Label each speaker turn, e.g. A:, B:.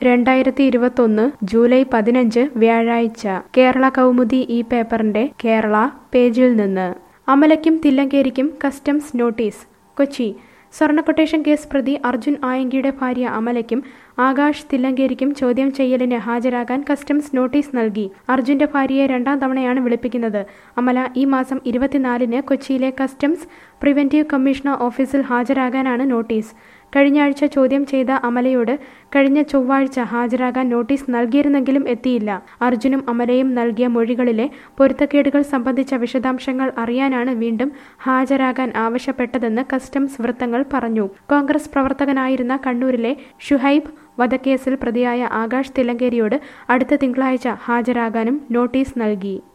A: 2021 July 15 വ്യാഴാഴ്ച കേരള കൗമുദി ഈ പേപ്പറിന്റെ കേരള പേജിൽ നിന്ന് അമലയ്ക്കും തില്ലങ്കേരിക്കും കസ്റ്റംസ് നോട്ടീസ്. കൊച്ചി സ്വർണ്ണ കൊട്ടേഷൻ കേസ് പ്രതി അർജുൻ ആയങ്കിയുടെ ഭാര്യ അമലയ്ക്കും ആകാശ് തില്ലങ്കേരിക്കും ചോദ്യം ചെയ്യലിന് ഹാജരാകാൻ കസ്റ്റംസ് നോട്ടീസ് നൽകി. അർജുന്റെ ഭാര്യയെ രണ്ടാം തവണയാണ് വിളിപ്പിക്കുന്നത്. അമല ഈ മാസം 24-ന് കൊച്ചിയിലെ കസ്റ്റംസ് പ്രിവന്റീവ് കമ്മീഷണർ ഓഫീസിൽ ഹാജരാകാനാണ് നോട്ടീസ്. കഴിഞ്ഞ ആഴ്ച ചോദ്യം ചെയ്ത അമലയോട് കഴിഞ്ഞ ചൊവ്വാഴ്ച ഹാജരാകാൻ നോട്ടീസ് നൽകിയിരുന്നെങ്കിലും എത്തിയില്ല. അർജുനും അമലയും നൽകിയ മൊഴികളിലെ പൊരുത്തക്കേടുകൾ സംബന്ധിച്ച വിശദാംശങ്ങൾ അറിയാനാണ് വീണ്ടും ഹാജരാകാൻ ആവശ്യപ്പെട്ടതെന്ന് കസ്റ്റംസ് വൃത്തങ്ങൾ പറഞ്ഞു. കോൺഗ്രസ് പ്രവർത്തകനായിരുന്ന കണ്ണൂരിലെ ഷുഹൈബ് വധക്കേസിൽ പ്രതിയായ ആകാശ് തില്ലങ്കേരിയോട് അടുത്ത തിങ്കളാഴ്ച ഹാജരാകാനും നോട്ടീസ് നൽകി.